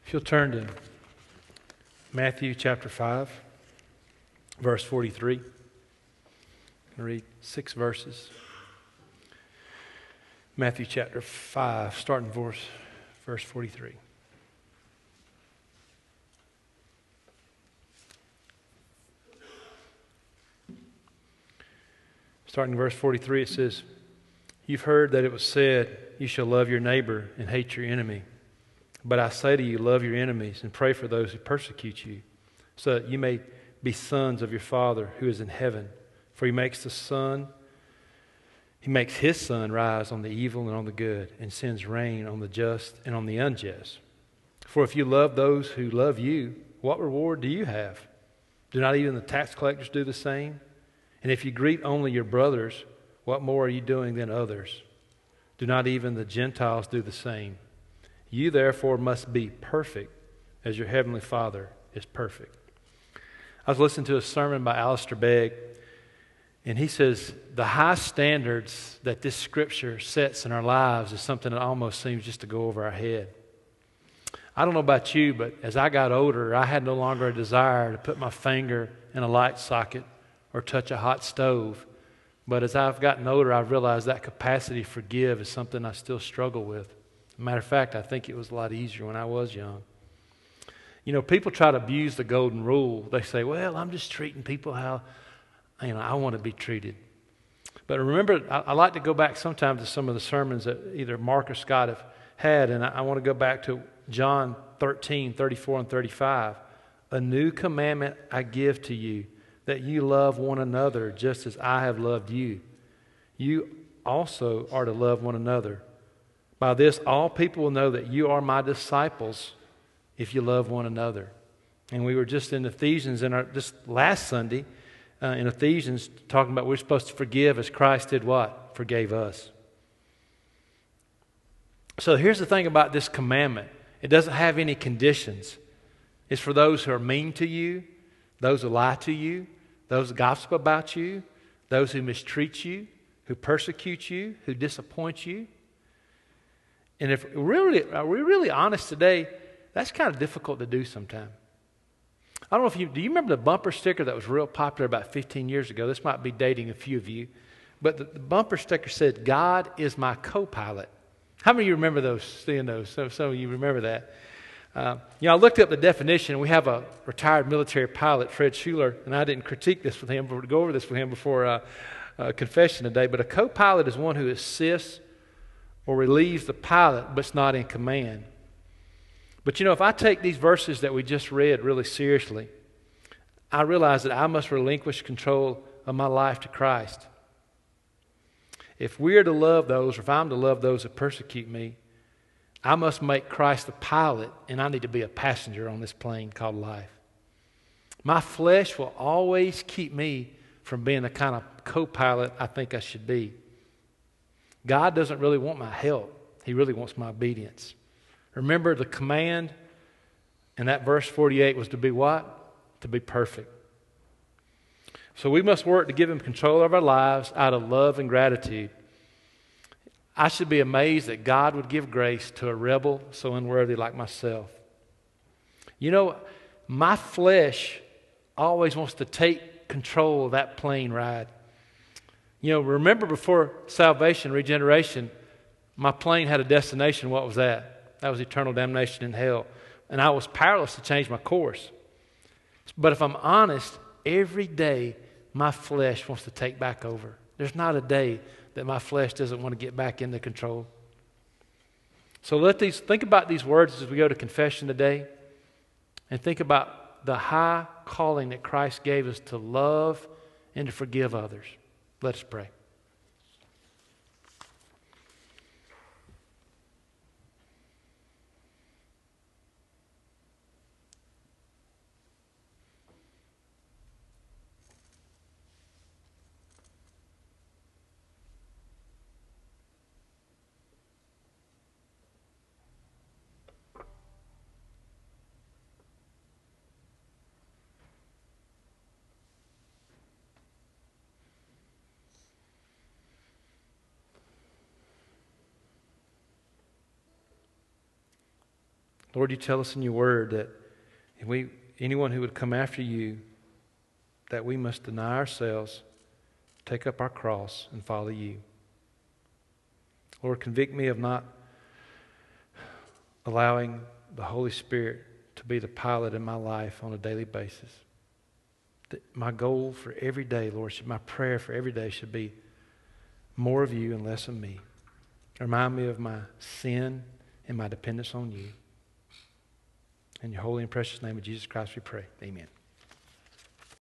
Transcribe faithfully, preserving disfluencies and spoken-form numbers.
If you'll turn to Matthew chapter five, verse forty-three. I'm going to read six verses. Matthew chapter five, starting verse, verse forty-three. Starting in verse forty-three, it says, "You've heard that it was said, 'You shall love your neighbor and hate your enemy.' But I say to you, love your enemies and pray for those who persecute you, so that you may be sons of your Father who is in heaven. For he makes the sun, he makes his sun rise on the evil and on the good, and sends rain on the just and on the unjust. For if you love those who love you, what reward do you have? Do not even the tax collectors do the same? And if you greet only your brothers, what more are you doing than others? Do not even the Gentiles do the same? You therefore must be perfect as your heavenly Father is perfect." I was listening to a sermon by Alistair Begg, and he says the high standards that this scripture sets in our lives is something that almost seems just to go over our head. I don't know about you, but as I got older, I had no longer a desire to put my finger in a light socket or touch a hot stove. But as I've gotten older, I've realized that capacity to forgive is something I still struggle with. Matter of fact, I think it was a lot easier when I was young. You know, people try to abuse the golden rule. They say, well, I'm just treating people how, you know, I want to be treated. But remember, I, I like to go back sometimes to some of the sermons that either Mark or Scott have had, and I, I want to go back to John thirteen, thirty-four and thirty-five. "A new commandment I give to you, that you love one another just as I have loved you. You also are to love one another. By this, all people will know that you are my disciples if you love one another." And we were just in Ephesians in our this last Sunday uh, in Ephesians talking about we're supposed to forgive as Christ did what? Forgave us. So here's the thing about this commandment. It doesn't have any conditions. It's for those who are mean to you, those who lie to you, those who gossip about you, those who mistreat you, who persecute you, who disappoint you. And if we're really, are we really honest today, that's kind of difficult to do sometimes. I don't know if you, do you remember the bumper sticker that was real popular about fifteen years ago? This might be dating a few of you. But the, the bumper sticker said, "God is my co-pilot." How many of you remember those, seeing those? Some, some of you remember that. Uh, you know, I looked up the definition. We have a retired military pilot, Fred Schuler, and I didn't critique this with him, but go over this with him before uh, uh, confession today. But a co-pilot is one who assists or relieves the pilot, but it's not in command. But you know, if I take these verses that we just read really seriously, I realize that I must relinquish control of my life to Christ. If we are to love those, or if I'm to love those that persecute me, I must make Christ the pilot, and I need to be a passenger on this plane called life. My flesh will always keep me from being the kind of co-pilot I think I should be. God doesn't really want my help. He really wants my obedience. Remember, the command in that verse forty-eight was to be what? To be perfect. So we must work to give Him control of our lives out of love and gratitude. I should be amazed that God would give grace to a rebel so unworthy like myself. You know, my flesh always wants to take control of that plane ride. You know, remember before salvation, regeneration, my plane had a destination. What was that? That was eternal damnation in hell. And I was powerless to change my course. But if I'm honest, every day my flesh wants to take back over. There's not a day that my flesh doesn't want to get back into control. So let these think about these words as we go to confession today, and think about the high calling that Christ gave us to love and to forgive others. Let us pray. Lord, you tell us in your word that if we, anyone who would come after you, that we must deny ourselves, take up our cross, and follow you. Lord, convict me of not allowing the Holy Spirit to be the pilot in my life on a daily basis. That my goal for every day, Lord, should, my prayer for every day should be more of you and less of me. Remind me of my sin and my dependence on you. In your holy and precious name of Jesus Christ we pray. Amen.